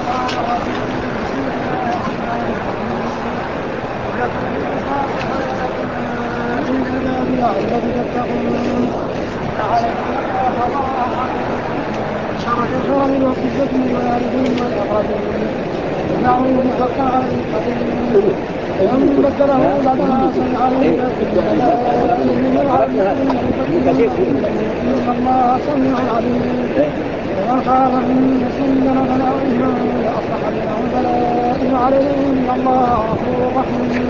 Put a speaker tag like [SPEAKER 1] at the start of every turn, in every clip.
[SPEAKER 1] ومن بدله بعدما سمع إن الله سميع عليم. ومن خاف من نفس فلا إثم فأصلح بينهم فلا إثم عليه إن الله غفور رحيم.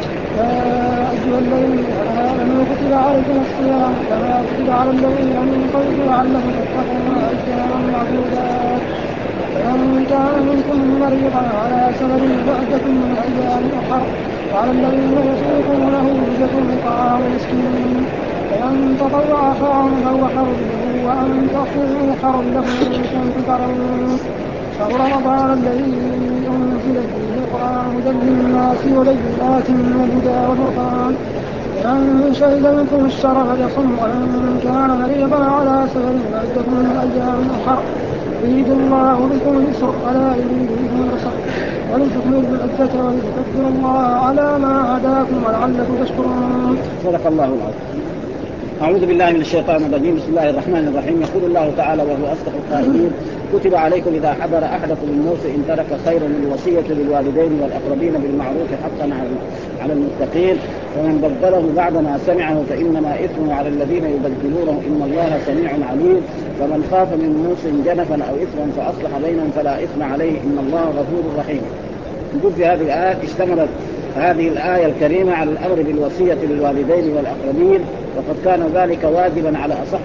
[SPEAKER 1] يا أيها الذين آمنوا كتب عليكم الصيام كما كتب على الذين من قبلكم لعلكم تتقون أياما معدودات. فمن كان منكم مريضا على سفر فعدة من أيام أخر وعلى الذين يطيقونه فدية طعام مسكين فمن تطوع خيرا فهو خير له وأن تصوموا خير لكم إن كنتم تعلمون. شهر رمضان الذي أنزل فيه القرآن هدى للناس وبينات من الهدى والفرقان فمن شهد منكم الشهر فليصم ومن كان مريضا على سفر فعدة من أيام أخر يريد الله بكم اليسر ولا يريد بكم العسر ولتكملوا العدة ولتكبروا الله على ما هداكم ولعلكم تشكرون.
[SPEAKER 2] صدق الله العظيم. أعوذ بالله من الشيطان الرجيم. بسم الله الرحمن الرحيم. يقول الله تعالى وهو أصدق القائلين: كتب عليكم إذا حضر أحدكم الموت إن ترك خيرا الوصية للوالدين والأقربين بالمعروف حقا على المتقين ومن بدله بعدما سمعه فإنما إثمه على الذين يبدلونه إن الله سميع عليم. فمن خاف من موص جنفا أو إثما فأصلح بينهم فلا إثم عليه إن الله غفور رحيم. نقول في هذه الآية اشتملت هذه الآية الكريمة على الأمر بالوصية للوالدين والأقربين، وقد كان ذلك واجبا على أصح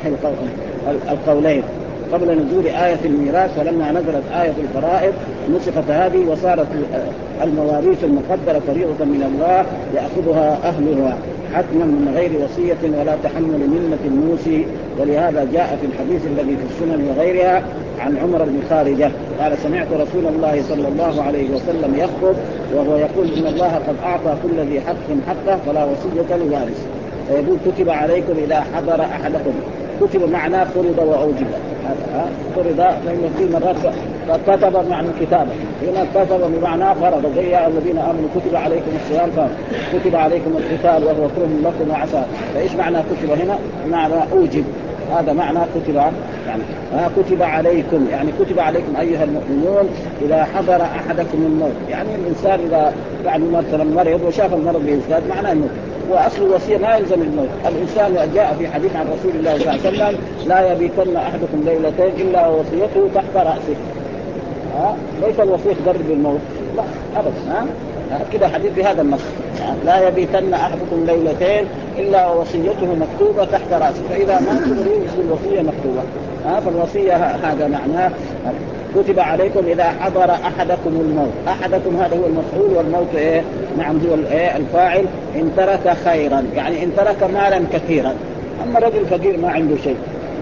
[SPEAKER 2] القولين قبل نزول آية الميراث. فلما نزلت آية الفرائض نسخت هذه وصارت المواريث المقدرة فريضة من الله يأخذها أهلها حتما من غير وصية ولا تحمل منة الموصي. ولهذا جاء في الحديث الذي في السنن وغيرها عن عمر بن خارجة قال: سمعت رسول الله صلى الله عليه وسلم يخطب وهو يقول: إن الله قد أعطى كل ذي حق حقه فلا وصية لوارث. ويقول: كتب عليكم إذا حضر أحدكم. كتب معناه فرض وأوجب. فرض لأنه في مرات كتب معنى كتابة، هنا كتب بمعنى فرض، زي يا الذين آمنوا كتب عليكم الصيام كتب عليكم القتال وهو كره لكم وعسى. فإيش معنى كتب هنا؟ معنى أوجب. هذا معنى كتب يعني كتب عليكم، يعني كتب عليكم أيها المؤمنون إذا حضر أحدكم الموت. يعني الإنسان إذا يعني مثلا مرض وشاف المرض بيزداد معناه الموت. وأصل الوصية ما يلزم الموت. الإنسان جاء في حديث عن رسول الله صلى الله عليه وسلم: لا يبيتن أحدكم ليلتين إلا ووصيته تحت رأسه. ليس الوصية تقرب بالموت، لا أبدا. كده حديث بهذا النص: لا يبيتن أحدكم ليلتين إلا ووصيته مكتوبة تحت رأسه. فإذا ما تريد الوصية مكتوبة. فالوصية هذا معناه كتب عليكم إذا حضر أحدكم الموت. أحدكم هذا هو المفعول والموت نعم هو الفاعل. إن ترك خيرا يعني إن ترك مالا كثيرا. أما رجل فقير ما عنده شيء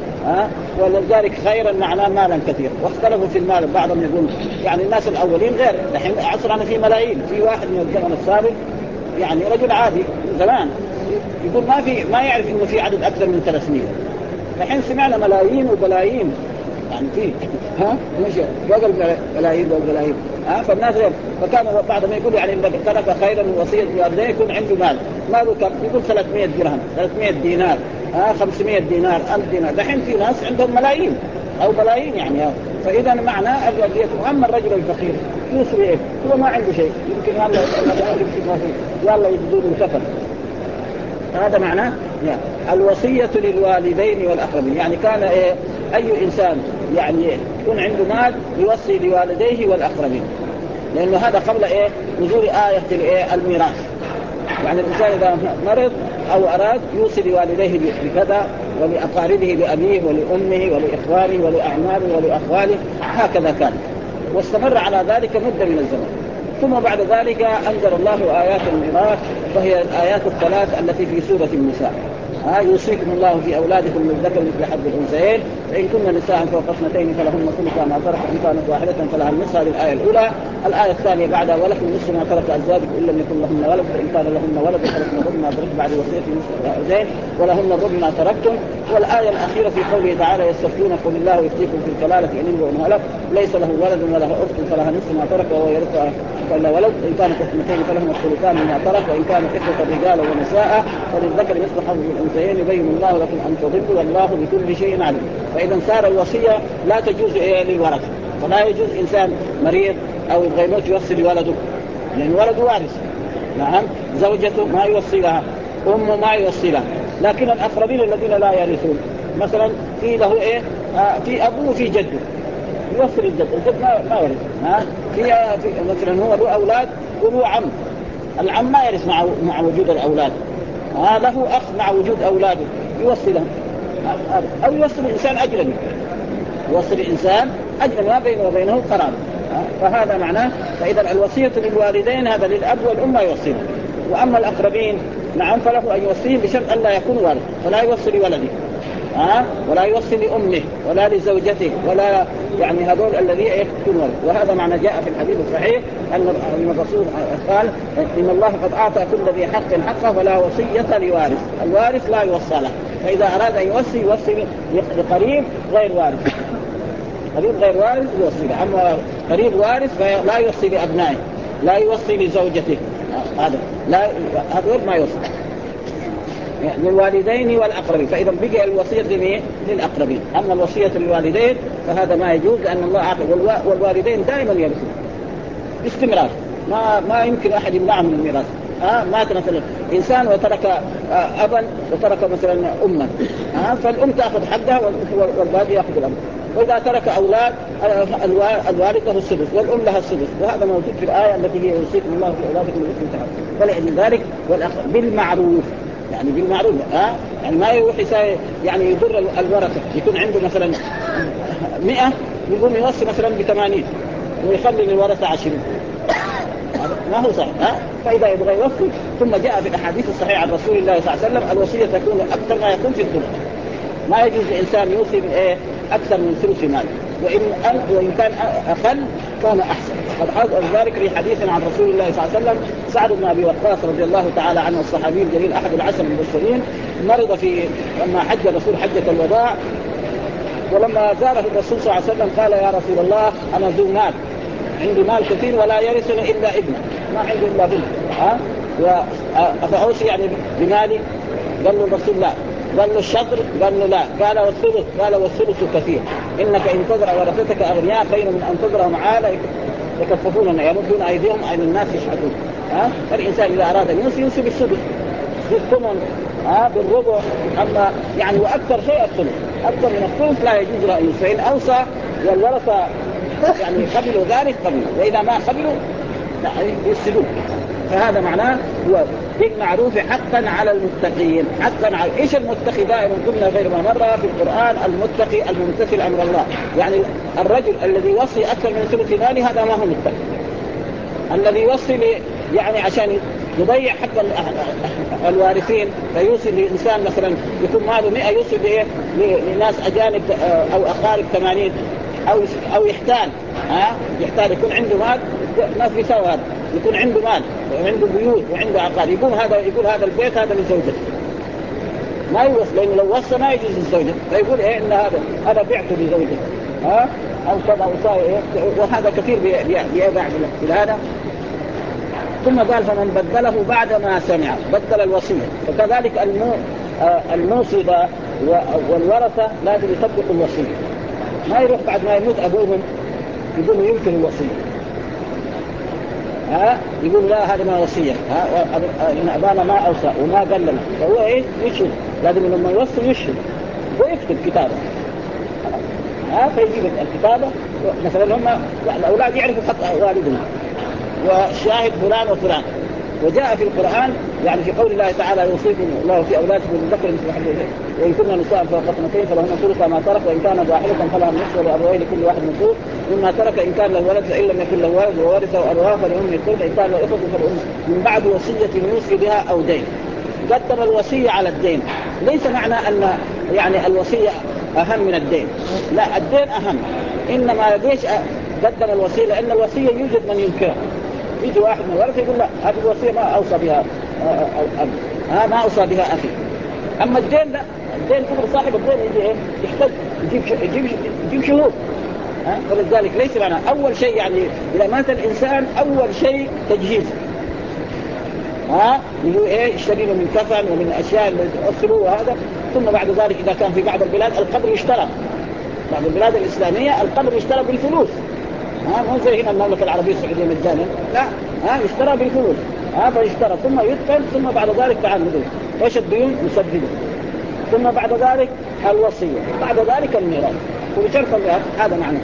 [SPEAKER 2] ولذلك خيرا معناه مالا كثير. واختلفوا في المال، بعضهم يقول يعني الناس الأولين غير الحين عصرنا في ملايين. في واحد من الزمن السابق يعني رجل عادي من زمان يقول ما يعرف إنه في عدد أكثر من 300. الحين سمعنا ملايين وبلايين يعني فيه مش بقى الملايين والبلايين فالناس غير. فكان بعضهم يقول يعني إن ترك خيرا وصية لوالديه يكون عنده ماله كم؟ يقول 300 درهم 300 دينار 500 دينار 1000 دينار. دحين في ناس عندهم ملايين أو بلايين يعني فإذا معناه الوصية. أما الرجل الفقير يوصي إيه؟ هو ما عنده شيء، يمكن يلا يجدون كفن. هذا معناه الوصية للوالدين والأقربين. يعني كان أي إنسان يعني يكون عنده مال يوصي لوالديه والأقربين، لأنه هذا قبل نزول آية الميراث. يعني الإنسان إذا مرض أو أراد يوصي لوالديه بكذا ولأقاربه لأبيه ولأمه ولإخوانه ولأعمامه ولأخواله. هكذا كان واستمر على ذلك مدة من الزمن. ثم بعد ذلك أنزل الله آيات الميراث وهي الآيات الثلاث التي في سورة النساء. يوصيكم الله في أولادكم للذكر مثل حظ الأنثيين فإن كن نساء فوق اثنتين فلهن ثلث ما ترك إن كانت واحدة فلها النصف. هذه الآية الأولى. الآية الثانية بعدها ولكم نصف ما ترك أزواجكم إن لم يكن لهن ولد فإن كان لهن ولد فلكم الربع ما ترك بعد وصية نصف الزوجين ولهن الربع ما تركتم. والآية الأخيرة في قوله تعالى يستفتونك قل الله يفتيكم في الكلالة إن امرؤ هلك ليس له ولد وله أخت فلها نصف ما ترك وهو يرثها ولا ولد إن كانت اثنتين فلهما الثلثان مما ترك وإن كانت إخوة رجال ونساء فللذكر مثل حظ الأنثيين يبين الله لكم أن تضلوا والله بكل شيء عليم. فإذا صار الوصية لا تجوز للورثة. فلا يجوز إنسان مريض أو يبغى يموت يوصي لولده لأن ولده وارث. نعم زوجته ما يوصي لها أمه ما يوصي لها. لكن الأقربين الذين لا يرثون مثلا في له في أبوه وفي جده يوصي للجد. الجد ما يرث. في مثلا هو له أولاد وله عم. العم ما يرث مع وجود الأولاد. له أخ مع وجود أولاده يوصي لهم. أو يوصي الإنسان أجنبي. يوصي الإنسان أجنبي ما بينه وبينه قرابة. فهذا معناه. فإذا الوصية للوالدين هذا للأب والأم يوصيهم. وأما الأقربين نعم فله أن يوصيهم بشرط أن لا يكون والد فلا يوصي لولده ولا يوصي لأمه ولا لزوجته ولا يعني هذول الذي يكون ولد. وهذا معنى جاء في الحديث الصحيح أن الرسول قال إن الله قد أعطى كل ذي حق حقه ولا وصية لوارث. الوارث لا يوصى له. فإذا أراد أن يوصي لقريب غير وارث. قريب غير وارث يوصي له. أما قريب وارث فلا يوصي لأبنائه لا يوصي لزوجته. هذا لا هذول ما يوصي للوالدين والأقربين. فإذا بقي الوصية للأقربين. أما الوصية للوالدين فهذا ما يجوز لأن الله أعطى. والوالدين دائما يرثون باستمرار. ما يمكن أحد يمنعهم من الميراث. مات مثلا إنسان وترك أبا وترك مثلا أما فالأم تأخذ حقها والباقي يأخذ الأب. وإذا ترك أولاد الوالد له السدس والأم لها السدس. وهذا موجود في الآية التي هي يوصيكم الله في أولادكم بالإثم تعالى. فلذلك بالمعروف يعني بالمعروف يعني ما يروح يعني يضر الورثة. يكون عنده مثلا 100 يقوم يوصي مثلا ب80 ويخلي للورثة 20 ما هو صحيح. فإذا يبغى يوصي ثم جاء في الأحاديث الصحيحة عن رسول الله صلى الله عليه وسلم الوصية تكون أكثر ما يكون في الثلث. ما يجوز لإنسان يوصي أكثر من ثلث مال. وإن كان أقل كان أحسن. قد حصل ذلك في حديث عن رسول الله صلى الله عليه وسلم سعد بن أبي وقاص رضي الله تعالى عنه الصحابي الجليل أحد العشر المبشرين مرض لما حج الرسول حجة الوداع. ولما زاره الرسول صلى الله عليه وسلم قال يا رسول الله أنا ذو مال عندي مال كثير ولا يرثني إلا ابنه ما عندي إلا بنت فأوصي يعني بمالي. قال له الرسول لا. قال له الشطر قال له لا. قال والثلث قال والثلث كثير إنك إن تزرع ورثتك أغنياء خير من أن تزرعهم عالة يكففون يمدون أيديهم عن الناس يشحتون. فالإنسان إذا أراد أن يوصي بالثلث بالثمن بالربع. أما يعني وأكثر شيء الثلث أكثر من الثلث لا يجوز له أن يوصي. فإن أوصى والورثة يعني قبلوا ذلك قبلوا وإذا ما قبلوا يفسدون. فهذا معناه هو بالمعروف حقا على المتقين. حقا على ايش المتقي؟ دائما قلنا غير ما مره في القرآن المتقي الممتثل امر الله. يعني الرجل الذي يوصي اكثر من ثلث ماله هذا ما هو متقي. الذي يوصي يعني عشان يضيع حق الوارثين فيوصي لإنسان مثلا يكون ماله 100 يوصي لناس أجانب أو أقارب 80 أو يحتال يحتال يكون عنده مال ما في سوى هذا يكون عنده مال وعنده بيوت وعنده عقار يقول هذا البيت هذا لزوجته ما يوصي لأنه لو وصى ما يجوز للزوجة فيقول إن هذا بعته لزوجته أو كذا وهذا كثير بيقع بالهذا. ثم قال فمن بدله بعد ما سمع بدل الوصية. فكذلك الموصي والورثة لازم يطبقوا الوصية. ما يروح بعد ما يموت أبوهم يقولوا ينكر الوصية يقول لا هذا ما وصية إن أبانا ما أوصى وما قال لنا. فهو يشهد لازم لما يوصي يشهد ويكتب كتابة فيجيب الكتابة مثلا هم الأولاد يعرفوا خطأ والدهم والشاهد فلان وفلان. وجاء في القرآن يعني في قول الله تعالى يوصيكم الله في أولادكم بالذكر مثل حظ الأنثيين وإن كنا نساء فوق اثنتين فلهن ثلث ما ترك وإن كانت واحدة فلها النصف ولأبويه لكل واحد نصف مما ترك إن كان له ولد فإن لم يكن له ولد وورثه أبواه فلأمه الثلث إن كان له إخوة فلأمه من بعد وصية يوصي بها أو دين. قدم الوصية على الدين. ليس معنى أن يعني الوصية أهم من الدين، لا، الدين أهم. إنما ليش قدم الوصية؟ لأن الوصية يوجد من ينكرها. يجي واحد من الورثة يقول لا، هذه الوصية ما أوصى بها ما أوصى بها أخي. أما الدين لا، الدين كبر صاحب الدين يجي يحتاج يجيب شهود. فلذلك ليس معنى أول شيء يعني إذا مات الإنسان أول شيء تجهيزه، يقول يشتري له من كفن ومن أشياء اللي تؤثروا وهذا. ثم بعد ذلك إذا كان في بعض البلاد القبر يشترى، بعض البلاد الإسلامية القبر يشترى بالفلوس، مو زي هنا المملكة العربية السعودية مجانا، لا، يشترى بالفلوس. فيشترى ثم يدفن، ثم بعد ذلك تعال نقول ايش الديون مسددة، ثم بعد ذلك الوصية، بعد ذلك الميراث. وبشرط الميراث هذا معناه.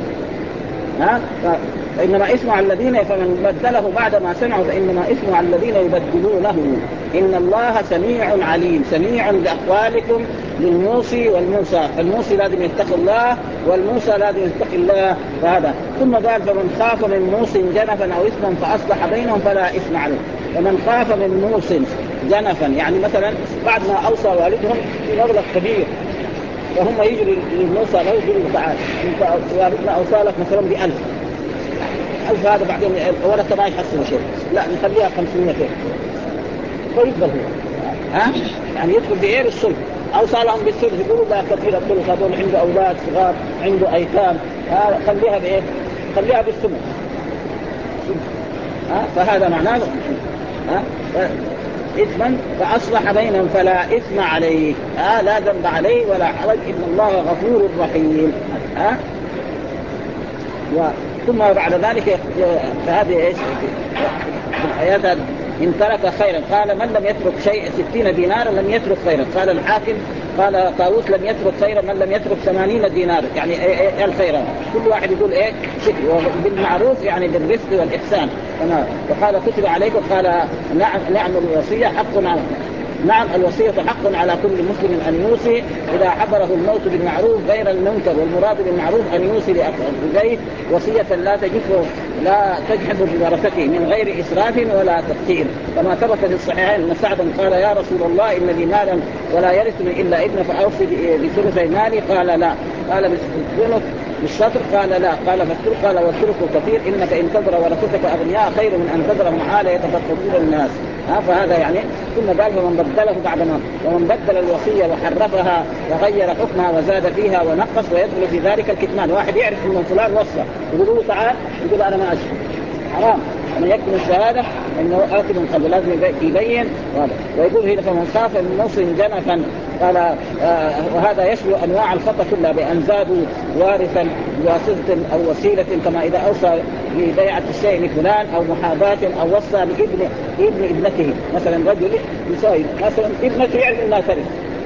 [SPEAKER 2] فإنما اسمه على الذين، فمن بدله بعد ما سمعوا فإنما اسمه على الذين يبدلونه. إن الله سميع عليم، سميع بأقوالكم للموصي والموصى. الموصي لازم يتقي الله، والموصى لازم يتقي الله. فهذا ثم قال فمن خاف من موص جنفا أو إثما فأصلح بينهم فلا إثم عليه. فمن خاف من موص جنفا يعني مثلا بعد ما أوصى والدهم بمبلغ كبير، وهم يجروا للموصى لا يقولوا تعال انت والدنا اوصى لك مثلا ب1000 هذا بعدين ولا ما يحصل شيء، لا نخليها 500 فيقبل هو. يعني يدخل بايه بالسلف. اوصى لهم بالسلف يقولوا لا كثير الثلث، هذول عنده اولاد صغار عنده ايتام، خليها بايه؟ خليها بالثمن. فهذا معناه إثما فأصلح بينهم فلا إثم عليه، لا ذنب عليه ولا حرج، إن الله غفور رحيم. ثم بعد ذلك فهذه ايش الآيات إن ترك خيرا قال من لم يترك شيء 60 دينارا لم يترك خيرا. قال الحاكم قال طاووس لم يترك خيرا من لم يترك 80 دينارا، يعني الخيرا كل واحد يقول شكر بالمعروف يعني بالرفق والإحسان. وقال كتب عليكم قال نعم الوصية حق نعم الوصية حق على كل مسلم أن يوصي إذا حضره الموت بالمعروف غير المنكر، والمراد بالمعروف أن يوصي لأخيه وصية لا تجحف بورثته من غير إسراف ولا تقتير، كما ثبت في الصحيحين أن سعدا قال يا رسول الله إن لي مالا ولا يرثني إلا ابن فأوصي بثلث مالي؟ قال لا. قال بالشطر؟ قال لا. قال فالثلث؟ قال والثلث كثير، إنك إن تذر ورثتك أغنياء خير من أن تذرهم عالة يتفقدون الناس. فهذا يعني. ثم قال فمن بدله بعد ما ومن بدل الوصية وحرفها وغير حكمها وزاد فيها ونقص ويدخل في ذلك الكتمان. واحد يعرف ان فلان وصى يقول له تعال، يقول انا ما اشهد، حرام من يكتم الشهاده انه آثم قلبه، لازم يبين هذا. ويقول هنا فمن خاف من موص جنفا قال وهذا يشمل انواع الخطا كلها بان زادوا وارثا بواسطه او وسيله، كما اذا اوصى ببيعه الشيء لفلان او محاباه او وصى لابن ابنته. مثلا رجل يساوي مثلا ابنته يعرف انها ترث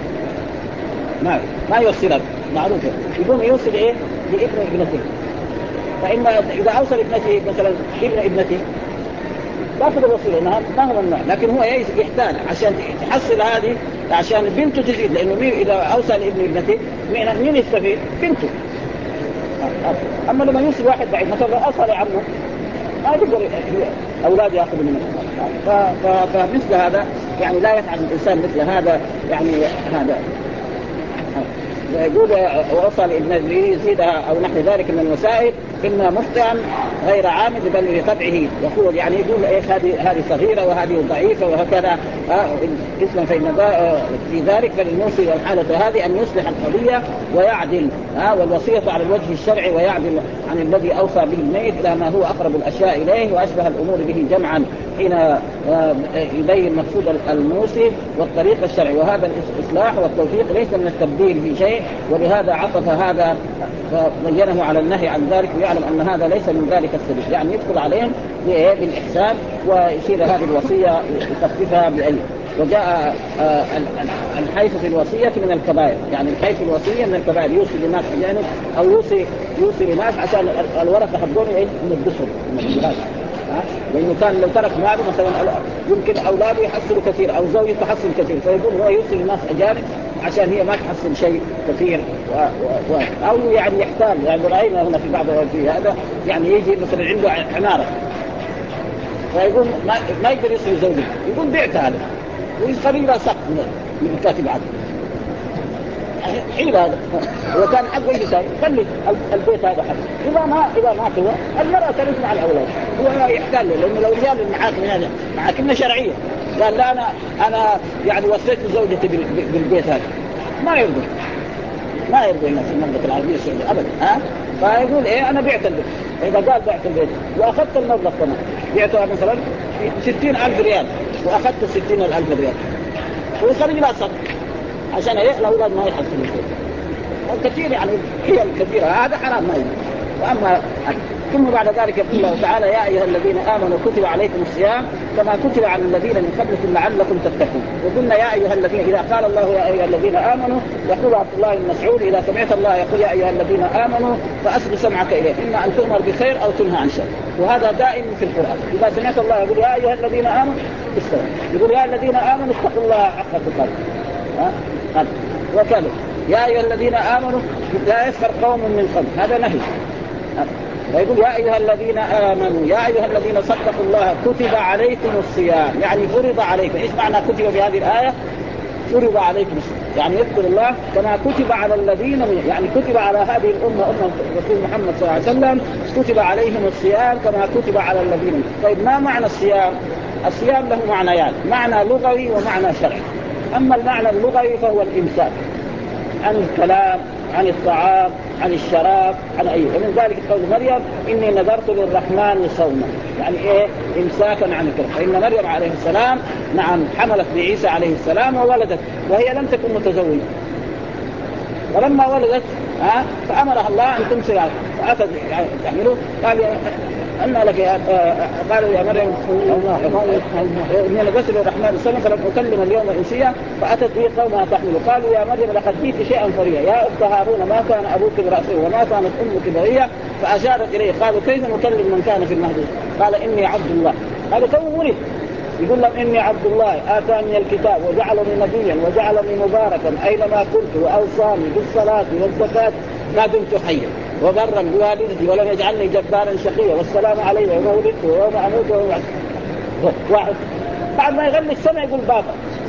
[SPEAKER 2] ما يوصلها معروفه، يقوم يوصل ايه لابن ابنته. فإما إذا أوصل ابنته مثلا ابن ابنته تأخذ الوصية ما هو ممنوع، لكن هو يحتاج عشان تحصل هذه عشان بنته تزيد، لأنه إذا أوصل ابن ابنته مين يستفيد؟ بنته. أما لما يوصل واحد بعيد مثلا أوصل عمه ما يقدر أولاد يأخذوا منه. فمثل هذا يعني لا يفعل الإنسان مثل هذا يعني هذا. يقول وصل ابن ليزيدها او نحو ذلك من الوسائل اما مخطئا غير عامد بل لطبعه يقول يعني يقول ايش هذه صغيره وهذه ضعيفه وهكذا اسما فإن في ذلك فللموصي والحاله هذه ان يصلح القضيه ويعدل والوصيه على الوجه الشرعي ويعدل عن الذي اوصى به الميت الى ما هو اقرب الاشياء اليه واشبه الامور به جمعا حين يبين مقصود الموصي والطريق الشرعي. وهذا الاصلاح والتوفيق ليس من التبديل في شيء، ولهذا عطف هذا فبينه على النهي عن ذلك ويعلم ان هذا ليس من ذلك السبيل، يعني يدخل عليهم بالاحسان ويصير هذه الوصيه يخففها باي. وجاء الحيف في الوصيه من الكبائر، يعني الحيف في الوصيه من الكبائر، يوصي لناس اجانب او يوصي لناس عشان الورثه حقهم يندسوا من الجهاد. لأنه كان لو ترك ماله مثلا يمكن أولاده يحصلوا كثير أو زوجته تحصل كثير، فيقول هو يوصي للناس أجانب عشان هي ما تحصل شيء كثير أو يعني يحتال. يعني رأينا هنا في بعض في هذا يعني يجي مثلا عنده عمارة فيقول ما يقدر يصل زوجته، يقول بعت هذا ويخلي له سقف من الكاتب عنه حلو هذا. وكان حقه يساوي خلي البيت هذا حقه. إذا ما هو المرأة ترث مع الأولاد. هو يحتاج له لأنه لو جاء للمحاكم هذا محاكمنا شرعية قال لا أنا يعني وصيت زوجتي بالبيت هذا ما يرضى هنا في المملكة العربية السعودية أبدا. فيقول إيه أنا بعت البيت. إذا قال بعت البيت وأخذت المبلغ كمان بعته مثلا 60,000 ريال وأخذت 60,000 ريال ويخرج لها صدق عشان إيه الأولاد ما يحصلوا كثير يعني هي الكثيرة هذا حرام ما يجوز. وأما ثم بعد ذلك يقول الله تعالى يا أيها الذين آمنوا كتب عليكم الصيام كما كتب على الذين من قبلكم لعلكم تتقون. وقلنا يا أيها الذين إذا قال الله يا أيها الذين آمنوا يقول عبد الله بن مسعود إذا سمعت الله يقول يا أيها الذين آمنوا فأصغ سمعك إليه إما أن تؤمر بخير أو تنهى عن شر. وهذا دائم في القرآن إذا سمعت الله يقول يا أيها الذين آمنوا استوى يقول يا الذين آمنوا اتقوا الله حق تقاته. وكذا يا أيها الذين آمنوا لا يسخر قوم من قوم هذا نهي. ويقول يا أيها الذين آمنوا يا أيها الذين صدقوا الله كتب عليكم الصيام يعني فرض عليكم. إيش معنى كتب بهذه الآية؟ فرض عليكم الصيام يعني يذكر الله كما كتب على الذين يعني كتب على هذه الأمة أمة رسول محمد صلى الله عليه وسلم كتب عليهم الصيام كما كتب على الذين. طيب ما معنى الصيام؟ الصيام له معنيان معنى لغوي ومعنى شرعي. أما المعنى اللغوي فهو الإمساك عن الكلام عن الطعام عن الشراب عن أي. ومن ذلك قول مريم إني نذرت للرحمن صوما يعني إيه إمساكا عن الكلام. فإن مريم عليه السلام نعم حملت بعيسى عليه السلام وولدت وهي لم تكن متزوجة ولما ولدت فأمرها الله أن تمسك فأتت تحمله قال أن لك قالوا يا مريم إني نذرت للرحمن صوما فلم أكلم اليوم إنسيا فأتت به قومها تحمله قالوا يا مريم لقد جئت شيئا فريا يا أخت هارون ما كان أبوك برأسه وما كانت أمك بغيا فأشارت إليه قالوا كيف نكلم من كان في المهد قال إني عبد الله. هذا تو ولد يقول لهم إني عبد الله آتاني الكتاب وجعلني نبيا وجعلني مباركا أينما كنت وأوصاني بالصلاة والزكاة ما دمت حيا وبرا بوالدتي ولم يجعلني جبارا شقيا والسلام علي يوم ولدت ويوم أموت ويوم واحد. بعد ما يغني السنة يقول بابا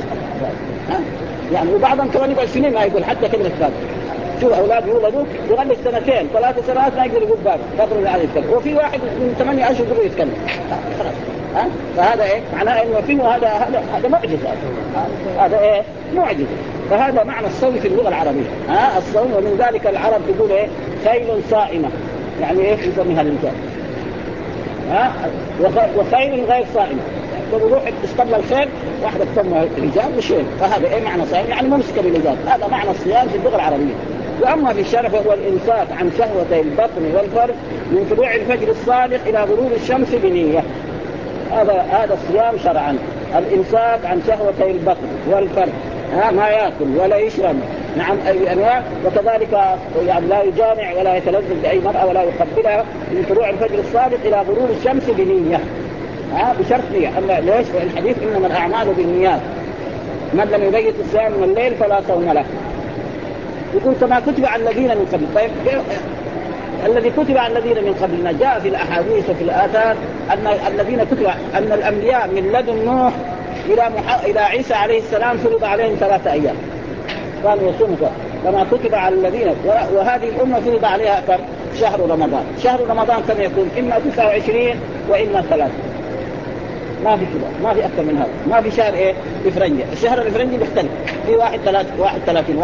[SPEAKER 2] يعني وبعضهم كمان يقعد سنين ما يقول حتى كلمة بابا. شوف أولاد يولدوا يغني سنتين 3 سنوات ما يقدر يقول بابا قدر عليه يتكلم. وفي واحد من 8 أشهر يقدر يتكلم خلاص. فهذا إيه معناه إنه فيه هذا معجزة. هذا إيه معجزة. فهذا معنى الصوم في اللغة العربية الصوم. ومن ذلك العرب تقول إيه خيل صائمة يعني إيه يسميها الإنسان وخيل غير صائمة يروح تستمر الخيل واحدة تسمى رجال وشيء. فهذا إيه معنى صائم يعني ممسك بالرجال. هذا معنى الصيام في اللغة العربية. وأما في الشرع فهو الإمساك عن شهوتي البطن والفرج من طلوع الفجر الصادق إلى غروب الشمس بنية. هذا الصيام شرعا الإمساك عن شهوتي البطن والفرج ما يأكل ولا يشرب نعم أي أنواع. وكذلك يعني لا يجامع ولا يتلذذ بأي مرأة ولا يقبلها من طلوع الفجر الصادق إلى غروب الشمس بنية بشرط نية. أما ليش؟ الحديث إنما الأعمال بالنيات من لم يبيت الصيام من الليل فلا صوم له. يقول كما كتب على الذين من قبل. طيب الذي كتب على الذين من قبلنا جاء في الأحاديث وفي الآثار أن الذين كتب أن الأنبياء من لدن نوح إلى عيسى عليه السلام فرض عليهم 3 أيام كانوا يصوموا كما كتب على الذين. وهذه الأمة فرض عليها شهر رمضان. شهر رمضان كم يكون إما 29 وإما 3 ما في كده ما في أكثر من هذا. ما في شهر إيه إفرنجي. الشهر الإفرنجي مختلف في 31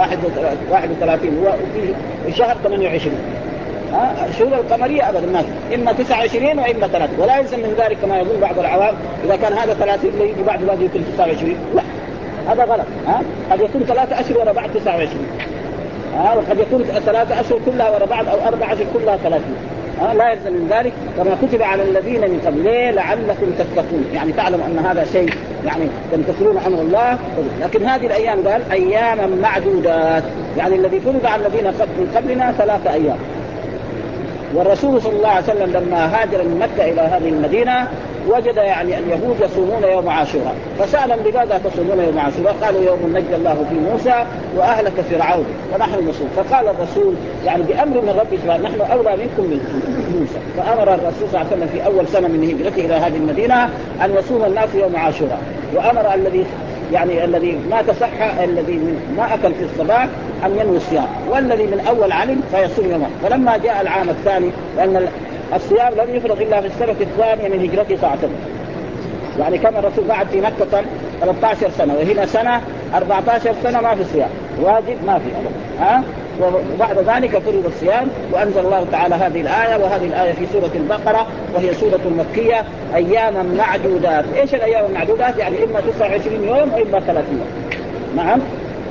[SPEAKER 2] وفي شهر 28 الشهور القمرية أبدا ما في إما 29 وإما 3 ولا يلزم من ذلك كما يقول بعض العوام إذا كان هذا 30 يجي بعد ذلك يكون 29 لا هذا غلط. قد يكون 3 أشهر ورا بعض 29 وقد يكون 3 أشهر كلها ورا بعض أو 4 أشهر كلها 30 لا يلزم من ذلك كما كتب على الذين من قبل لعلكم تتقون يعني تعلم أن هذا شيء يعني تمتثلون أمر الله. لكن هذه الأيام قال أياما معدودات يعني الذي فرض على الذين من قبلنا 3 أيام. والرسول صلى الله عليه وسلم لما هاجر من مكة إلى هذه المدينة وجد يعني اليهود يصومون يوم عاشوراء فسألهم لماذا تصومون يوم عاشوراء؟ قالوا يوم نجى الله في موسى وأهلك فرعون ونحن نصوم. فقال الرسول يعني بأمر من ربي سبحانه نحن أولى منكم من موسى. فأمر الرسول صلى الله عليه وسلم في أول سنة من هجرته إلى هذه المدينة أن يصوم الناس يوم عاشوراء وأمر الذي يعني الذي ما تصح الذي ما أكل في الصباح أن ينوي الصيام، والذي من أول علم فيصوم يوما. فلما جاء العام الثاني، لأن الصيام لم يفرض إلا في السنة الثانية من هجرته صلى الله عليه وسلم، يعني كان الرسول قعد في مكة 13 سنة، وهنا سنة 14 سنة ما في صيام واجب، ما في أبدا. وبعد ذلك فرض الصيام، وأنزل الله تعالى هذه الآية، وهذه الآية في سورة البقرة، وهي سورة مكية. أياما معدودات. إيش الأيام المعدودات؟ يعني إما 29 يوم وإما 30 يوم. نعم.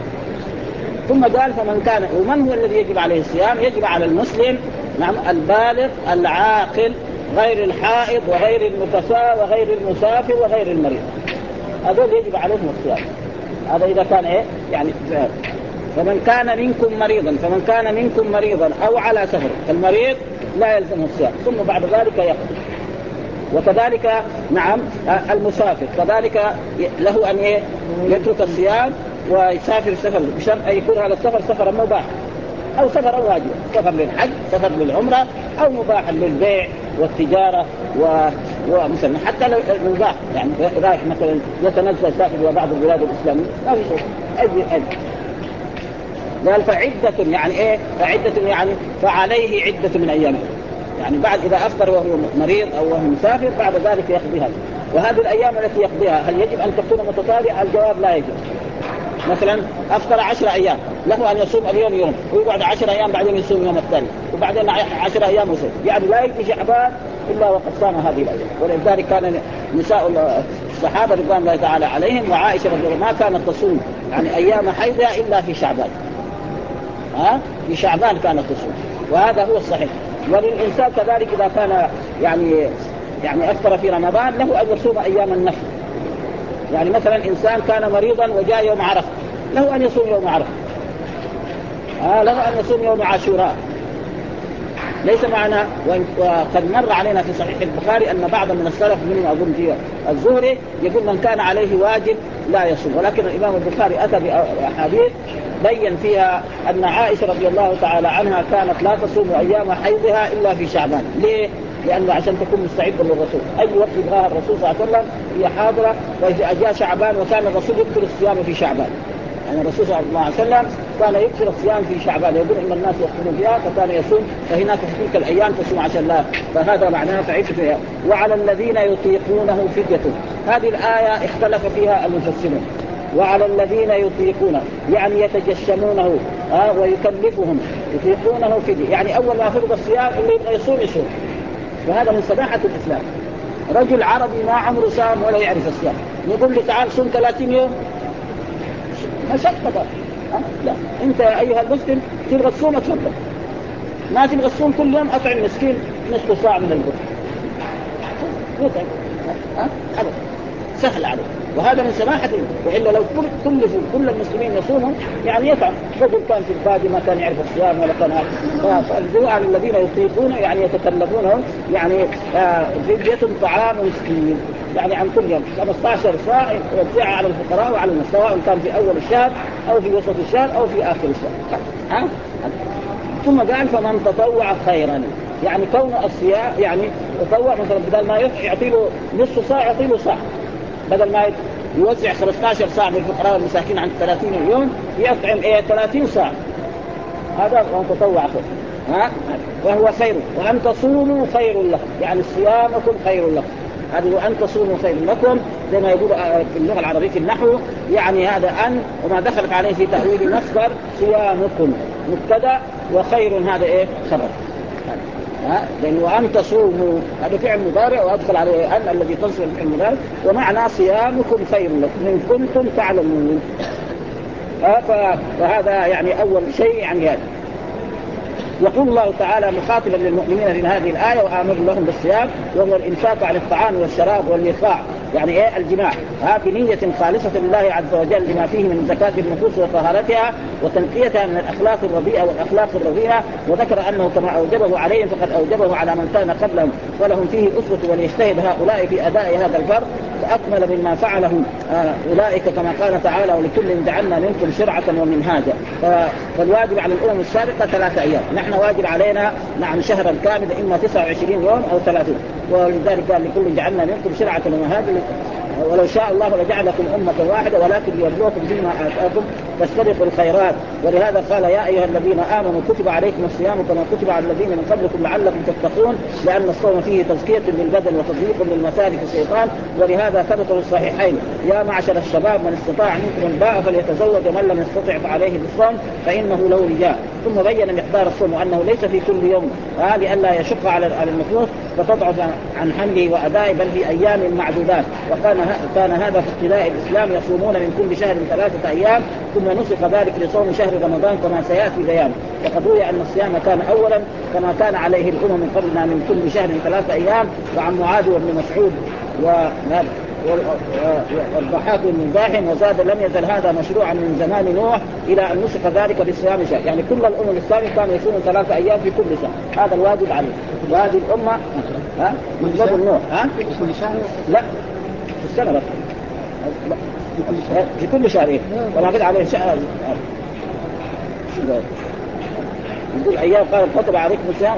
[SPEAKER 2] ثم قال فمن كان، ومن هو الذي يجب عليه الصيام؟ يجب على المسلم، نعم، البالغ العاقل غير الحائض وغير النفساء وغير المسافر وغير المريض، هذول يجب عليهم الصيام. هذا إذا كان يعني فمن كان منكم مريضا أو على سفر، فالمريض لا يلزمه الصيام، ثم بعد ذلك يقضي. وكذلك نعم المسافر كذلك له أن يترك الصيام ويسافر سفر، بشرط أن يكون هذا السفر سفرا مباح أو سفرا واجبا، سفر للحج، سفر للعمرة، أو مباحا للبيع والتجارة ومثلا حتى لو مباح، يعني رايح مثلا يتنزل سافر إلى بعض البلاد الإسلامية ما في شيء. أي قال فعدة يعني فعدة يعني فعليه عدة من أيام، يعني بعد إذا أفطر وهو مريض أو وهو مسافر بعد ذلك يقضيها. وهذه الأيام التي يقضيها هل يجب أن تكون متتابعة؟ الجواب لا يجب. مثلا أفطر 10 أيام، له أن يصوم اليوم يوم ويقعد 10 أيام بعدين يصوم يوم الثاني، وبعدين 10 أيام يصوم، يعني لا يجي شعبان إلا وقد صام هذه الأيام. ولذلك كان نساء الصحابة رضوان الله تعالى عليهم وعائشة رضي الله ما كانت تصوم يعني أيام حيضها إلا في شعبان. في شعبان كانت تصوم، وهذا هو الصحيح. وللإنسان كذلك إذا كان يعني أفطر في رمضان له أن يصوم أيام النفل. يعني مثلا إنسان كان مريضا وجاء يوم عرفة، له أن يصوم يوم عرفة، له أن يصوم يوم عاشوراء. ليس معنا، وقد مر علينا في صحيح البخاري أن بعض من السلف منهم أظن في الزهري يقول من كان عليه واجب لا يصوم، ولكن الإمام البخاري أتى بأحاديث بين فيها أن عائشة رضي الله تعالى عنها كانت لا تصوم أيام حيضها إلا في شعبان. ليه؟ لأنه عشان تكون مستعدة للرسول، أي وقت يبغاها الرسول صلى الله عليه وسلم هي حاضرة. وإذا جاء شعبان وكان الرسول يكثر الصيام في شعبان، يعني الرسول صلى الله عليه وسلم كان يكثر الصيام في شعبان، يقول إن الناس يصومون فيها فكان يصوم، فهناك في تلك الأيام تصوم عشان الله، فهذا معناه فعدة. وعلى الذين يطيقونه فدية، هذه الآية اختلف فيها المفسرون. وعلى الذين يطيقونه يعني يتجشمونه ويكلفهم، يطيقونه فدية، يعني أول ما فرض الصيام اللي يبغى يصوم يصوم. وهذا من سماحة الإسلام. رجل عربي ما عمره صام ولا يعرف الصيام يقول لي تعال صوم 30 يوم، مشقة. لا، أنت أيها المسلم تبغى تصوم اتفضل، ما تبغى تصوم كل يوم أطعم مسكين نصف ساعة من البر، يطعم. هذا سهل عليه، وهذا من سماحة. وإلا لو كل المسلمين يصوموا يعني يطعم. رجل كان في البادية ما كان يعرف الصيام ولا كان فالجوع على الذين يطيقون يعني يتكلفونه، يعني فدية طعام مسكين، يعني عن كل يوم 15 صاع يوزعها على الفقراء وعلى الناس، سواء كان في أول الشهر أو في وسط الشهر أو في آخر الشهر. ثم قال فمن تطوع خيرا، يعني كون الصيام يعني تطوع، مثلا بدل ما يعطي له نصف ساعة يعطي له ساعة، بدل ما يوزع 15 ساعة للفقراء والمساكين عن 30 يوم يطعم 30 ساعة، هذا من تطوع خير. وهو خير، وأن تصوموا خير لكم، يعني صيامكم خير لكم. هذا وأن تصوموا خير لكم زي ما يقول في اللغة العربية في النحو، يعني هذا أن وما دخلت عليه في تأويل مصدر صيامكم مبتدأ، وخير هذا خبر. لأنه وأن تصوموا هذا فعل مضارع وأدخل عليه أن الذي تصل الفعل المضارع، ومعنى صيامكم خير لكم إن كنتم تعلمون. فهذا يعني أول شيء يعني هذا. يقول الله تعالى مخاطبا للمؤمنين في هذه الآية وآمر لهم بالصيام، وهو الإمساك عن الطعام والشراب والميقاع، يعني الجماع، بنية خالصة لله عز وجل لما فيه من زكاة النفوس وطهارتها وتنقيتها من الأخلاق الرديئة والأخلاق الرذيلة. وذكر أنه كما أوجبه عليهم فقد أوجبه على من كان قبلهم ولهم فيه أسوة، وليجتهد هؤلاء في أداء هذا الفرض فأكمل مما فعله أولئك، كما قال تعالى ولكل جعلنا منكم شرعة ومنهاجا. فالواجب على الأمم السابقة 3 أيام، نحن واجب علينا شهرا كامل، إما 29 يوم أو 30. ولذلك قال لكل جعلنا منكم شرعة ومنهاجا ولو شاء الله لجعلكم أمة واحدة ولكن ليبلوكم فيما آتاكم فاستبقوا الخيرات. ولهذا قال يا أيها الذين آمنوا كتب عليكم الصيام كما كتب على الذين من قبلكم لعلكم تتقون، لأن الصوم فيه تزكية للبدن وتضييق للمسالك الشيطان. ولهذا ثبت في الصحيحين يا معشر الشباب من استطاع منكم الباء فليتزوج ومن لم يستطع فعليه بالصوم فإنه له وجاء. ثم بين مقدار الصوم وأنه ليس في كل يوم لئلا يشق على النفوس فتضعف عن حمله وأدائه بل في أيام معدودات. وكان هذا في ابتداء الإسلام يصومون من كل شهر 3 أيام ثم نسخ ذلك لصوم شهر رمضان كما سيأتي بيان. وقد روي أن الصيام كان أولا كما كان عليه الأمم من قبلنا من كل شهر 3 أيام. وعن معاذ وابن مسعود والضحاك بن زاحم وزاد لم يزل هذا مشروعا من زمان نوح إلى أن نسخ ذلك بالصيام شهر. يعني كل الأمم الإسلامية كانوا يصومون 3 أيام في كل شهر، هذا الواجب عليه. وهذه الأمة من قبل نوح
[SPEAKER 1] كل شهر
[SPEAKER 2] لا في السنة بس في كل شهر ولا قد عليه شهر يقول أيام قال كتب عليكم الصيام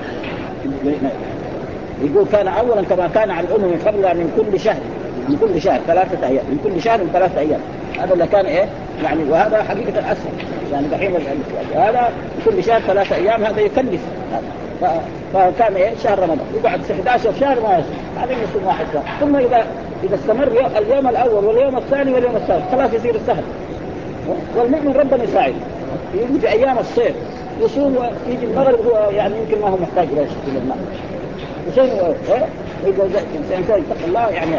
[SPEAKER 2] يقول كان أولا كما كان على الأمم من قبل من كل شهر 3 أيام من كل شهر 3 أيام. هذا اللي كان يعني وهذا حقيقة الأسهل يعني دحين هذا كل شهر 3 أيام هذا يكلف. فكان شهر رمضان يقعد 11 شهر ما يصوم هذا يصوم واحد شهر. ثم إذا استمر اليوم الأول واليوم الثاني واليوم الثالث خلاص يصير سهل. والمؤمن ربنا يساعد يجي في أيام الصيف يصوم ويجي المغرب هو يعني يمكن ما هو محتاج إلى الماء إذا الإنسان يتقي الله يعني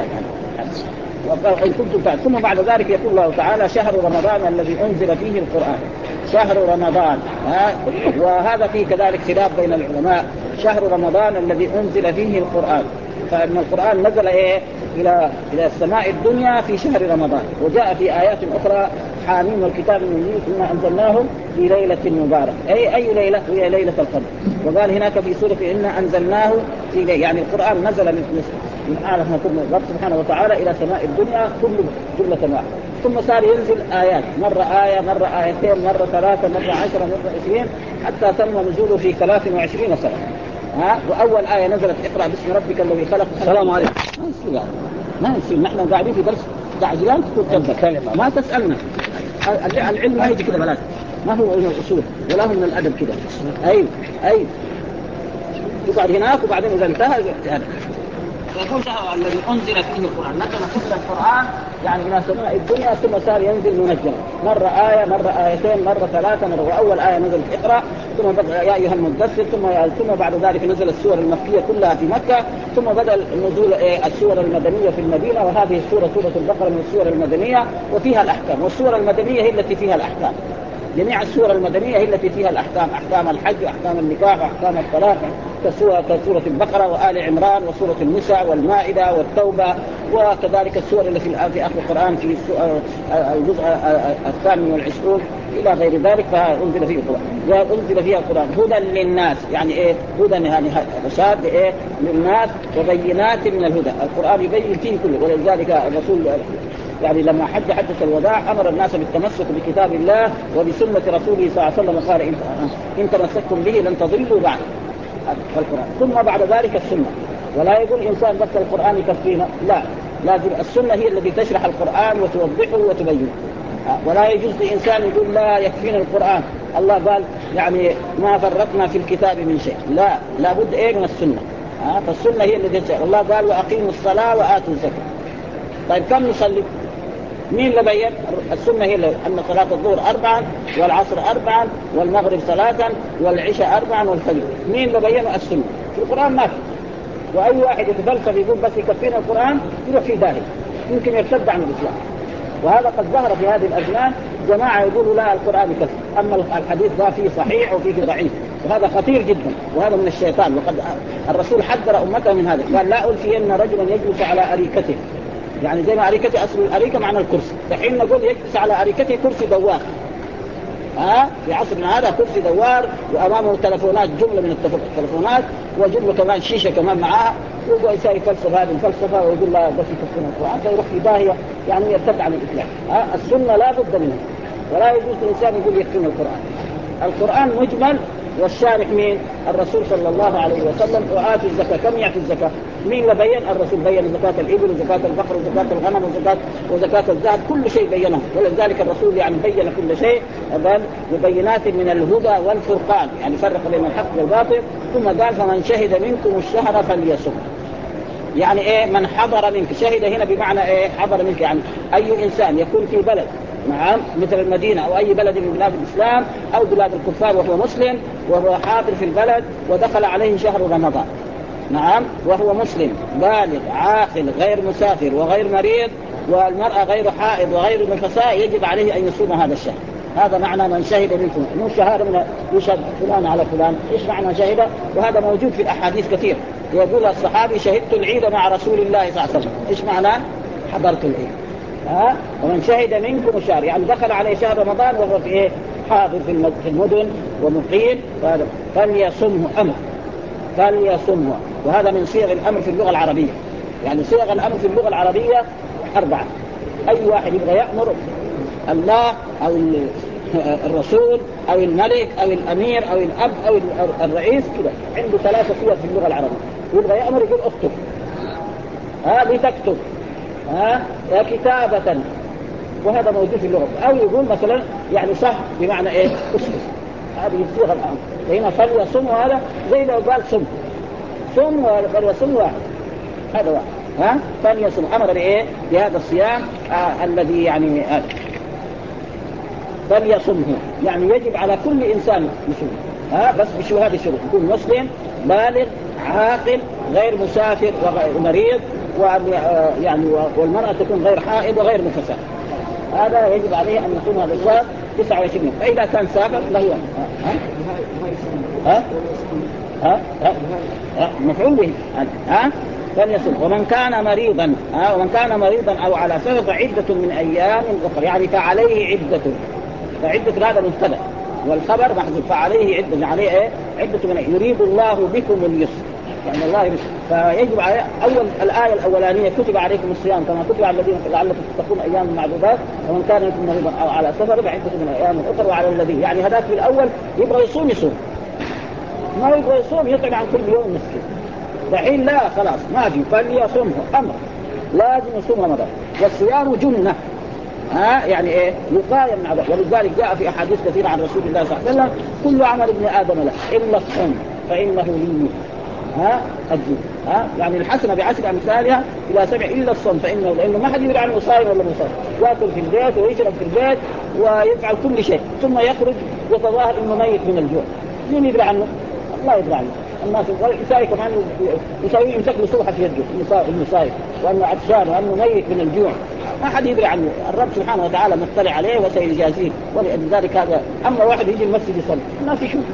[SPEAKER 2] وإن كنتم تعلمون. ثم بعد ذلك يقول الله تعالى شهر رمضان الذي أنزل فيه القرآن. شهر رمضان وهذا فيه كذلك خلاف بين العلماء. شهر رمضان الذي أنزل فيه القرآن فإن القرآن نزل إلى السماء الدنيا في شهر رمضان. وجاء في آيات أخرى حاميم والكتاب المبين إنا أنزلناه في ليلة مباركة أي ليلة هي ليلة القدر. وقال هناك في سورة إنا أنزلناه في ليلة يعني القرآن نزل من أعلى رب سبحانه وتعالى إلى سماء الدنيا كله جملة واحدة. ثم صار ينزل آيات مرة آية مرة آيتين مرة 3 مرة 10 مرة 20 حتى تم نزوله في 23 سنة. وأول آية نزلت اقرأ باسم ربك الذي خلق. السلام عليكم. ما يصير نحن قاعدين في درس تعجلان تقول ما تسألنا. العلم ما يجي كده بلاش ما هو من الأصول ولا هو من الأدب كده. أي تقعد هناك وبعدين إذا انتهى يعني. يقول شهر الذي أنزل فيه القرآن نزل كل القرآن يعني إلى سماء الدنيا ثم صار ينزل منجما مرة آية مرة آيتين مرة 3 مرة. وأول آية نزلت اقرأ ثم بدأ يا أيها المدثر ثم بعد ذلك نزل السور المكية كلها في مكة ثم بدأ نزول السور المدنية في المدينة. وهذه السورة سورة البقرة من السور المدنية وفيها الأحكام. والسورة المدنية هي التي فيها الأحكام. جميع السور المدنية هي التي فيها الأحكام أحكام الحج وأحكام النكاح وأحكام الطلاق كسورة البقرة وآل عمران وسورة النساء والمائدة والتوبة. وكذلك السور التي في آخر القرآن في الجزء 28 إلى غير ذلك فأنزل فيه القرآن. وأنزل فيها القرآن هدى للناس يعني هدى يعني رشاد للناس وبينات من الهدى. القرآن يبين فيه كله. ولذلك الرسول يعني لما حجة الوداع أمر الناس بالتمسك بكتاب الله وبسنة رسوله صلى الله عليه وسلم قال إن تمسكتم به لن تضلوا بعد القرآن. ثم بعد ذلك السنة. ولا يقول إنسان بس القرآن يكفينا لا لازم السنة هي التي تشرح القرآن وتوضحه وتبينه. ولا يجوز لإنسان يقول لا يكفينا القرآن الله قال يعني ما فرطنا في الكتاب من شيء لا بد من السنة. فالسنة هي التي تشرح. الله قال وأقيموا الصلاة وآتوا الزكاة. طيب كم نصلي؟ مين اللي بين؟ السنة هي أن صلاة الظهر 4 والعصر 4 والمغرب 3 والعشاء 4 والفجر. مين اللي بينه؟ السنة. في القرآن ما في. وأي واحد يتفلسف يقول بس يكفينا القرآن يروح في داهية يمكن يرتد عن الإسلام. وهذا قد ظهر في هذه الأزمان جماعة يقولوا لا القرآن يكفي أما الحديث ذا فيه صحيح وفيه ضعيف. وهذا خطير جدا وهذا من الشيطان. وقد الرسول حذر أمته من هذا قال لا ألفين رجلا يجلس على أريكته يعني زي ما أريكته أصل الأريكة معنى الكرسي. فحين نقول يجلس على أريكته كرسي دوار في عصرنا هذا كرسي دوار وأمامه تلفونات جملة من التلفونات وجملة كمان شيشة كمان معاها ويقول يساوي فلسفة هذه الفلسفة ويقول لا بس يكفينا القرآن فيروح في داهية يعني يرتد عن الإسلام. السنة لا بد منها ولا يجوز الإنسان يقول يكفينا القرآن مجمل والشارح مين؟ الرسول صلى الله عليه وسلم. وآتوا الزكاة كم يعطي الزكاة؟ مين اللي بين؟ الرسول بين زكاة الإبل وزكاة البقر وزكاة الغنم وزكاة الذهب، كل شيء بينه. ولذلك الرسول يعني بين كل شيء، قال ببينات من الهدى والفرقان، يعني فرق بين الحق والباطل. ثم قال فمن شهد منكم الشهر فليصم. يعني ايه من حضر منك؟ شهد هنا بمعنى ايه حضر منك، يعني اي انسان يكون في بلد، نعم، مثل المدينة او اي بلد من بلاد الاسلام او بلاد الكفار وهو مسلم وهو حاضر في البلد ودخل عليه شهر رمضان، نعم، وهو مسلم بالغ عاقل غير مسافر وغير مريض، والمرأة غير حائض وغير نفساء، يجب عليه ان يصوم هذا الشهر. هذا معنى من شهد منكم، مو شهادة من يشهد فلان على فلان. ايش معنى شهد؟ وهذا موجود في الاحاديث كثير. يقول الصحابي شهدت العيد مع رسول الله صلى الله عليه وسلم. ايش معناه؟ حضرت العيد. ومن شهد منكم الشهر يعني دخل عليه شهر رمضان وهو في ايه؟ حاضر في المدن ومقيم، فليصمه امر، فليصمه. وهذا من صيغ الامر في اللغة العربية. يعني صيغ الامر في اللغة العربية 4. اي واحد يبغى يأمر الله او الرسول او الملك او الامير او الاب او الرئيس كده عنده 3 صيغ في اللغه العربيه. يبغى يامر يقول اكتب، لتكتب، كتابه، وهذا موجود في اللغه. او يقول مثلا يعني صح بمعنى ايه؟ اسكت. هذه صيغه الامر. هنا فليصم، هذا زي لو قال صم، صم فليصم واحد، هذا واحد. فليصم امر بايه؟ بهذا الصيام الذي يعني فليصمه، يعني يجب على كل إنسان يصوم، بس بشو هذه الشروط: يكون مسلم بالغ عاقل غير مسافر وغير مريض، يعني والمرأة تكون غير حائض وغير نفساء. هذا يجب عليه أن يصوم هذا الشهر 29 يوم. فإذا كان سافر له مفعول به فليصوم. ومن كان مريضا أو على سفر فعدة من أيام أخرى، يعني فعليه عدة. فعدة هذا مبتدأ والخبر محذوف، فعليه عدة، عليه ايه؟ عدة من يريد الله بكم اليسر، يعني الله يريد. فيجب على اول الايه الاولانيه كتب عليكم الصيام كما كتب على الذين لعلكم تتقون ايام معدودات، ومن كان منكم مريضا او على سفر فعدة من ايام اخرى. وعلى الذي يعني هذاك في الاول يبغى يصوم، ما يبغى يصوم يطعم عن كل يوم مسكين. دحين لا، خلاص ما في، فليصومه امر، لازم يصوم رمضان. والصيام جنة، يعني ايه؟ وقاية من عذاب. ولذلك جاء في احاديث كثيرة عن رسول الله صلى الله عليه وسلم: كل عمل ابن ادم له الا الصوم فانه لي الجنة. يعني الحسنة بعشر امثالها الى 7 الا الصوم فانه، لانه ما حد يدري عنه صائم ولا مصاب، ياكل في البيت ويشرب في البيت ويفعل كل شيء، ثم يخرج يتظاهر انه ميت من الجوع. مين يدري عنه؟ الله يدري عنه. الناس والإنسان كمان يسوي يمسك له صوحة في يده المصائب، وأنه عطشان وأنه ميت من الجوع، ما حد يدري عنه. الرب سبحانه وتعالى مطلع عليه وسيجازيه. ولذلك هذا أما واحد يجي المسجد يصلي الناس يشوف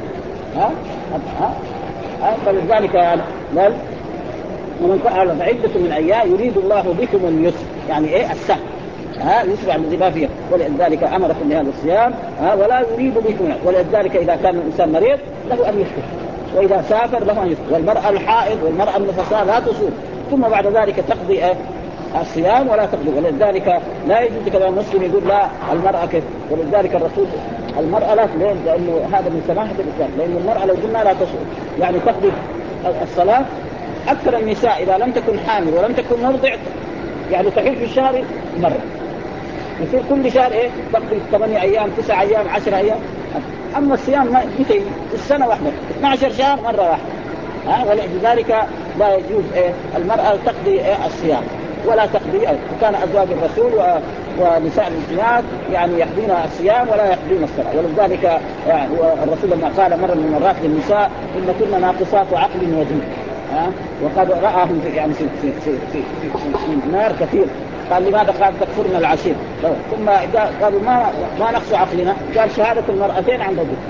[SPEAKER 2] فلذلك قال ومن فعل فعدة من أيام يريد الله بكم اليسر، يعني إيه؟ السهل، يسرع الذي ما فيه. ولذلك أمركم بهذا الصيام ولا يريد بكم. ولذلك إذا كان الإنسان مريض له أن يفطر، وإذا سافر له أن يفطر. والمرأة الحائض والمرأة النفساء لا تصوم، ثم بعد ذلك تقضي الصيام ولا تقضي. ولذلك لا يجوز كلام مسلم يقول لا المرأة كيف. ولذلك الرسول المرأة لا، لأنه هذا من سماحة الإسلام، لأن المرأة لو قلنا لا تصوم يعني تقضي الصلاة. أكثر النساء إذا لم تكن حامل ولم تكن مرضع يعني تحيل في الشهر مرة، يصير كل شهر ايه؟ تقضي 8 ايام 9 ايام 10 ايام. اما الصيام متى؟ السنه واحده 12 شهر مره واحده. ولذلك لا يجوز المراه تقضي الصيام ولا تقضي. وكان ازواج الرسول ونساء المسلمات يعني يقضين الصيام ولا يقضين الصلاه. ولذلك الرسول لما قال مره من المرات للنساء: ان كنا ناقصات عقل ودين. وقد راهم يعني في النار كثير. قال لماذا؟ قال تكفرنا العشير. ثم قالوا ما نقص عقلنا. قال شهادة المرأتين عند الدين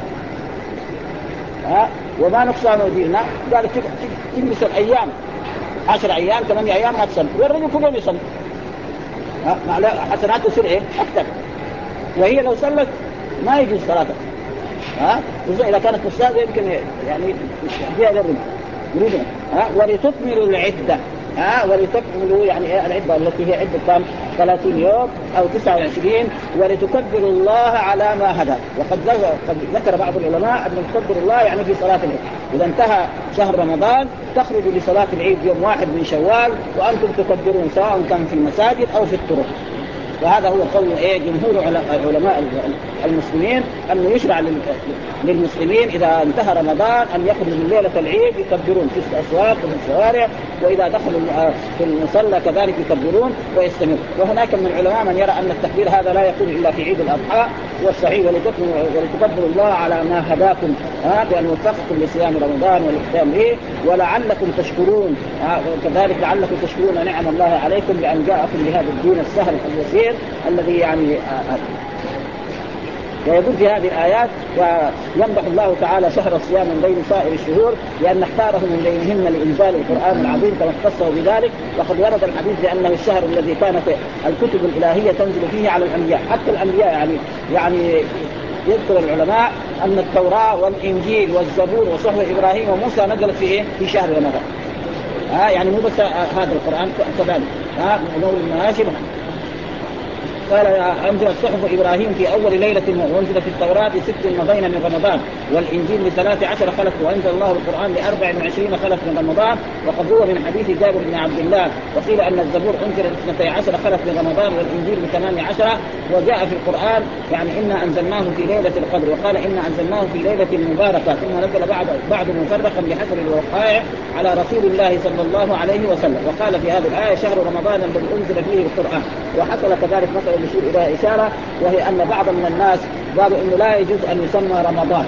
[SPEAKER 2] وما نقصان ديننا. قال تجلس الأيام 10 أيام 8 أيام ما تصلي، والرجل كل يوم يصلي، حسنات تصير ايه؟ أكثر. وهي لو صلت ما يجوز صلاتها. إذا كانت مستاذة يمكن يعني يديها للرجل يريدها. ولتكملوا العدة، ولتكملوا يعني العدة التي هي عدة كم 30 يوم أو 29 ولتكبروا الله على ما هدى. وقد ذكر بعض العلماء أن تكبر الله يعني في صلاة العيد. إذا انتهى شهر رمضان تخرجوا لصلاة العيد يوم 1 من شوال وأنتم تكبرون سواء كان في المساجد أو في الطرق. وهذا هو قول جمهور علماء المسلمين أنه يشرع للمسلمين إذا انتهى رمضان أن يخرجوا من ليلة العيد يكبرون في الأسواق وفي الشوارع، وإذا دخلوا في المصلى كذلك يكبرون ويستمر. وهناك من العلماء من يرى أن التكبير هذا لا يكون إلا في عيد الأضحى، والصحيح ولتكبروا الله على ما هداكم بأن وفقكم لصيام رمضان والإقدام به ولعلكم تشكرون، كذلك لعلكم تشكرون نعم الله عليكم بأن جاءكم بهذا الدين السهل اليسير الذي يعني ويقول في هذه الآيات ويمدح الله تعالى شهر الصيام من بين سائر الشهور لأن اختاره من بينهن لإنزال القرآن العظيم كما اختصه بذلك. وقد ورد الحديث بأنه الشهر الذي كانت الكتب الإلهية تنزل فيه على الأنبياء، حتى الأنبياء يعني يذكر العلماء أن التوراة والإنجيل والزبور وصحف إبراهيم وموسى نزلت في شهر رمضان. يعني مو بس هذا القرآن كذلك نور المناشر قال أنزلت صحف إبراهيم في أول ليلة وأنزلت التوراة 6 مضين من رمضان والإنجيل ل13 خلف وأنزل الله القرآن ل24 خلف من رمضان. وقد هو من حديث جابر بن عبد الله وقيل أن الزبور أنزل ل12 خلف من رمضان والإنجيل ل18. وجاء في القرآن يعني إنا أنزلناه في ليلة القدر وقال إنا أنزلناه في ليلة مباركة ثم نزل بعد مفرقا بحسب الوقائع على رسول الله صلى الله عليه وسلم. وقال في هذه الآية شهر رمضان الذي أنزل فيه القرآن. وحصل كذلك مثلا يشير إلى إشارة وهي أن بعض من الناس قالوا إنه لا يجوز أن يسمى رمضان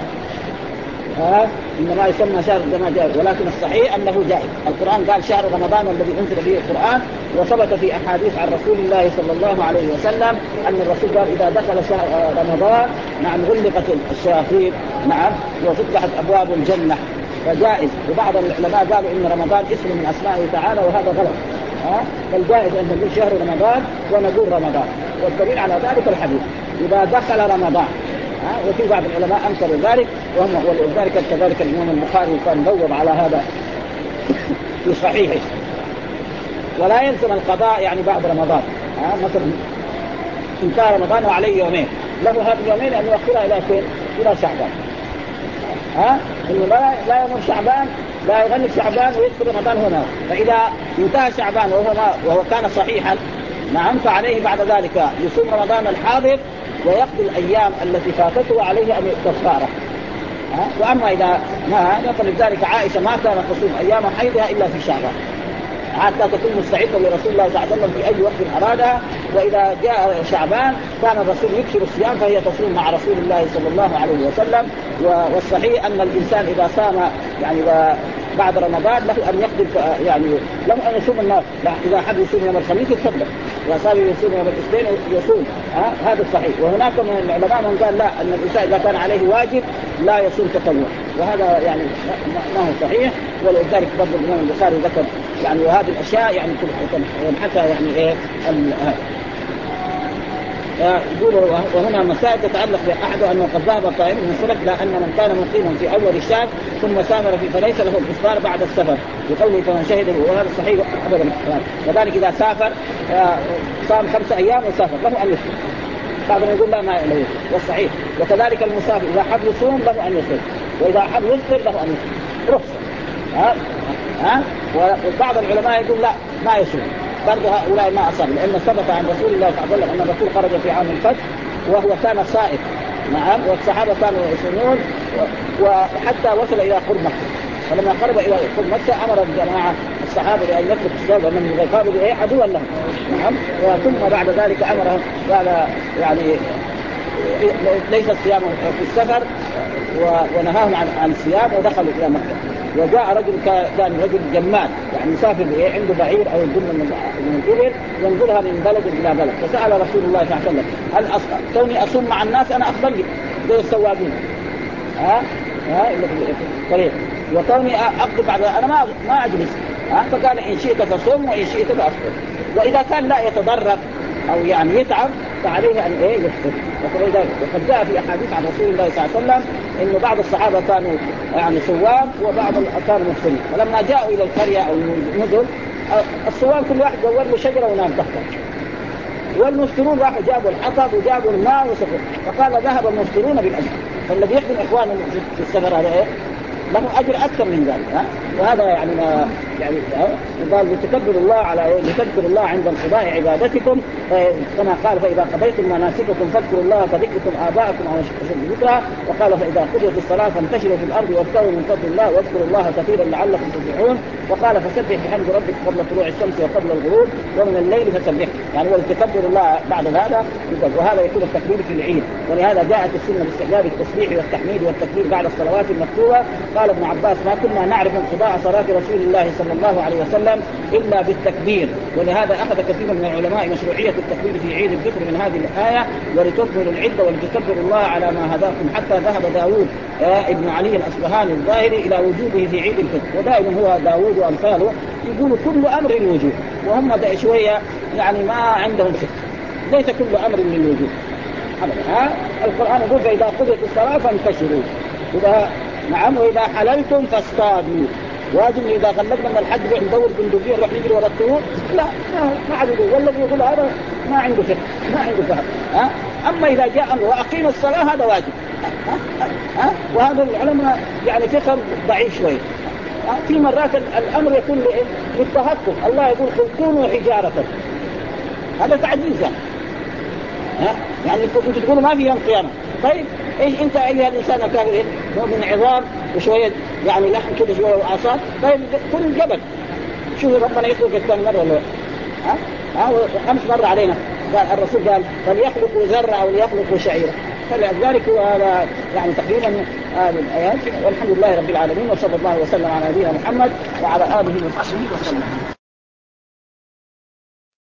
[SPEAKER 2] إنما يسمى شهر كما جاء، ولكن الصحيح أنه جائز. القرآن قال شهر رمضان الذي أنزل فيه القرآن، وثبت في أحاديث عن رسول الله صلى الله عليه وسلم أن الرسول قال إذا دخل شهر رمضان غلقت الشياطين وفتحت أبواب الجنة فجائز. وبعض العلماء قالوا إن رمضان اسم من أسمائه تعالى وهذا غلط، فالجائز أن نقول شهر رمضان ونقول رمضان. والدليل على ذلك الحديث إذا دخل رمضان، وفي بعض العلماء أنكروا ذلك ولذلك كذلك الإمام البخاري كان بوب على هذا في صحيحه. ولا يلزم القضاء يعني بعد رمضان، مثلا انتهى رمضان وعليه يومين له هذه اليومين أن يؤخرها إلى فين؟ إلى شعبان. إنه لا يمر شعبان لا يغلق شعبان ويدخل رمضان هنا. فإذا انتهى شعبان وهو كان صحيحا فعليه بعد ذلك يصوم رمضان الحاضر ويقضي الأيام التي فاتته عليه أن كفارة. وأما إذا ما فلذلك عائشة ما كانت تصوم أيام حيضها إلا في شعبان حتى تكون مستعدة لرسول الله صلى الله عليه وسلم في أي وقت أرادها. وإذا جاء شعبان كان الرسول يكثر الصيام فهي تصوم مع رسول الله صلى الله عليه وسلم. والصحيح أن الإنسان إذا صام يعني بعد رمضان له أن يقدر يعني له أن يصوم الناس. إذا حد يصوم يوم الخميس يتفضل، إذا صام يصوم يوم الاثنين يصوم. هذا الصحيح. وهناك من العلماء من قال لا، أن الإنسان إذا كان عليه واجب لا يصوم تطوع، وهذا يعني ما هو صحيح. ولذلك برضو الإمام البخاري ذكر يعني وهذه الأشياء يعني حتى يعني إيه يقول. وهنا مسائل تتعلق بأحد أنه قد ذهب طائف من السلف لا أن من كان مقيما في أول الشهر ثم سافر فليس له الإفطار بعد السفر بقوله فمن شهده، وهذا صحيح أبدا. وذلك إذا سافر صام 5 أيام وسافر له أن يفطر، بعضهم يقول لا ما له، والصحيح. وكذلك المسافر إذا حب يصوم له أن يصوم، وإذا حب يفطر له أن يفطر رخصة. وبعض العلماء يقول لا ما يصوم. برضو هؤلاء ما أصاب، لأن ثبت عن رسول الله صلى الله عليه وسلم أن الرسول خرج في عام الفتح وهو كان صائم والصحابة كانوا يصومون وحتى وصل إلى قرب مكة. فلما قرب إلى قرب مكة أمر الجماعة الصحابة بأن يتركوا الصيام لأنهم يقابلوا عدوا لهم. ثم بعد ذلك أمرهم قال يعني ليس الصيام في السفر ونهاهم عن الصيام ودخلوا إلى مكة. وجاء رجل كان رجل جمال يعني يسافر عنده بعير أو جمل من الإبل ينقلها من بلد إلى بلد، فسأل رسول الله صلى الله عليه وسلم هل كوني أصوم مع الناس أنا أفضل لي زي السواقين طريق، وكوني أقضي بعد أنا ما أجلس. فقال إن شئت فصوم وإن شئت فأفطر، وإذا كان لا يتضرر أو يعني يتعب فعليه أن يفطر. وقد جاء في أحاديث عن رسول الله صلى الله عليه وسلم إنه بعض الصحابة كانوا يعني صوام وبعض كانوا مفطرين. فلما جاءوا إلى القرية أو المدن الصوان كل واحد دور له شجرة ونام تحتها، والمفترون راحوا جابوا الحطب وجابوا الماء وسقوا، فقال ذهب المفترون بالأجر. فالذي يخدم إخوانه في السفر هذا إيه؟ له أجر أكثر من ذلك. وهذا يعني ما يعني قال لتكبروا الله على لتذكروا الله عند انقضاء عبادتكم، كما قال فإذا قضيتم مناسككم فاذكروا الله كذكركم آباءكم أو أشد ذكرا. وقال فإذا قضيت الصلاة فانتشروا في الأرض وابتغوا من فضل الله واذكروا الله كثيرا لعلكم تفلحون. وقال فسبح بحمد ربك قبل طلوع الشمس وقبل الغروب ومن الليل فسبح، يعني ولتكبروا الله بعد هذا. وهذا يكون التكبير في العيد، ولهذا جاءت السنة باستحباب التسبيح والتحميد والتكبير بعد الصلوات المكتوبة. قال ابن عباس ما كنا نعرف انقضاء صلاة رسول الله صلى الله عليه وسلم إلا بالتكبير، ولهذا أخذ كثير من العلماء مشروعية التكبير في عيد الفطر من هذه الآية ولتكملوا العدة ولتكبروا الله على ما هداكم، حتى ذهب داود ابن علي الأصبهاني الظاهري إلى وجوبه في عيد الفطر. ودائما هو داود وأمثاله يقولوا كل أمر للوجوب، وهم شوية يعني ما عندهم فقه، ليس كل أمر للوجوب أبدا. القرآن يقول فإذا قضيت الصلاة فانتشروا، إذا نعم وإذا حللتم فاصطادوا. واجب إذا غلبنا من الحج ندور بندقية نروح نجري ورا الطيور؟ لا، ما عاد يقول. والذي يقول هذا ما عنده فقه، ما عنده فهم. أما إذا جاء أمر وأقيم الصلاة هذا واجب. وهذا العلماء يعني فقه ضعيف شوي. في مرات الأمر يكون للتهكم، الله يقول كونوا حجارة، هذا تعجيز يعني كنت تقولوا ما في يوم قيامة. طيب ايش انت ايها الانسان الكافر ايه؟ من عظام وشويه يعني لحم كده شويه واعصاب. طيب كل جبل شوف ربنا يخلق الثاني مره ولا خمس مره علينا. قال الرسول قال فليخلقوا ذره او ليخلقوا شعيره. فلذلك هذا يعني تقريبا هذه الايات. والحمد لله رب العالمين، وصلى الله وسلم على نبينا محمد وعلى اله وصحبه وسلم.